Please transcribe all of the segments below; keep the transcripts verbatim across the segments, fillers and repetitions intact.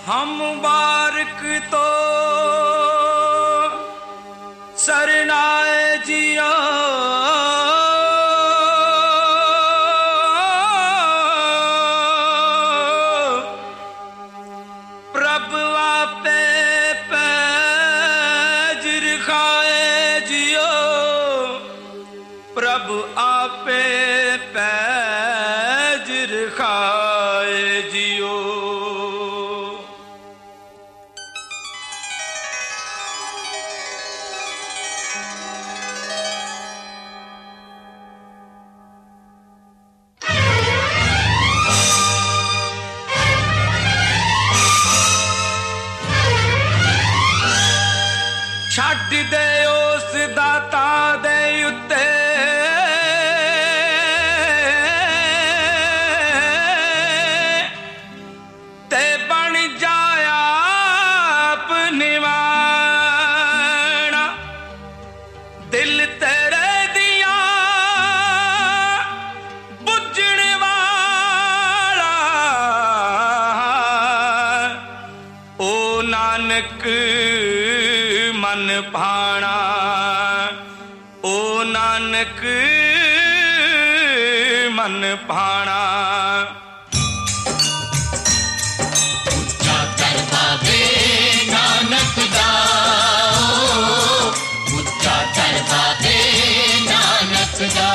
हम बारक तो सरनाए जियो प्रभ आपे पैज रखाए जियो प्रभ आपे पैज रखाए जियो। छड्ड दे उस दाता दे उत्ते ते बन जाया अपनी वाणा दिल तेरे दिया बुझण वाला ओ नानक मन भाना ओ नानक मन भाना। उच्चा कर बाबे नानक दा उच्चा कर बाबे नानक दा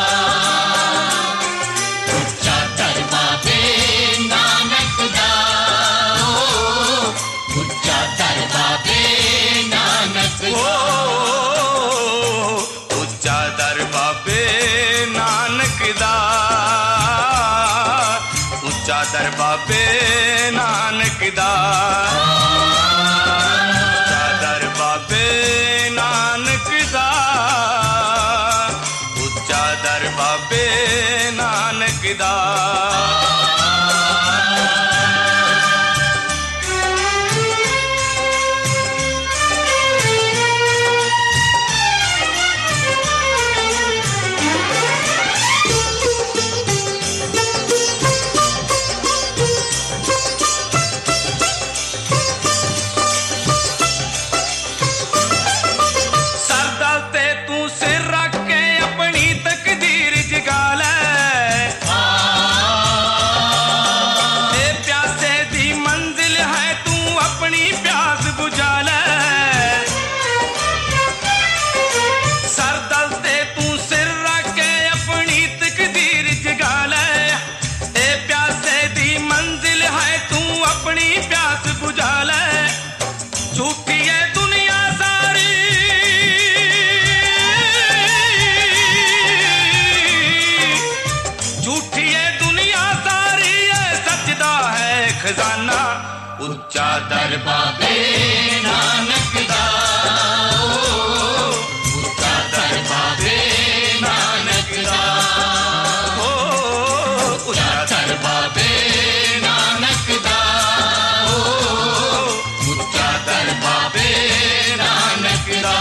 उच्चा कर बाबे नानक दा उच्चा कर बाबे नानक ओ उच्चा दर बाबे नानक दा उच्चा दर बाबे नानक दा उच्चा दर बाबे नानक दा उच्चा दर बाबे नानक दा। खजाना उच्चा दर बाबे नानक दा उच्चा दर बाबे नानक दा उच्चा दर बाबे नानक दा उच्चा दर बाबे नानक दा।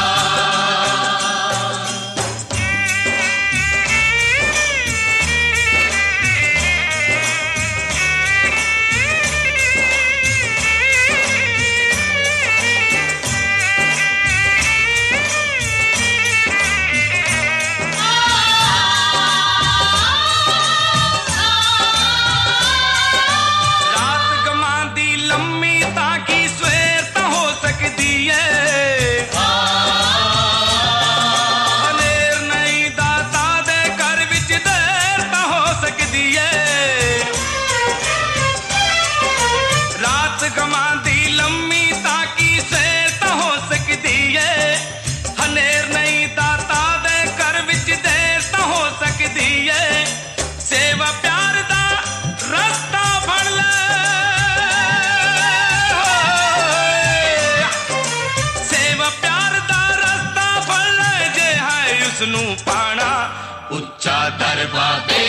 पाना उच्चा दर बाबे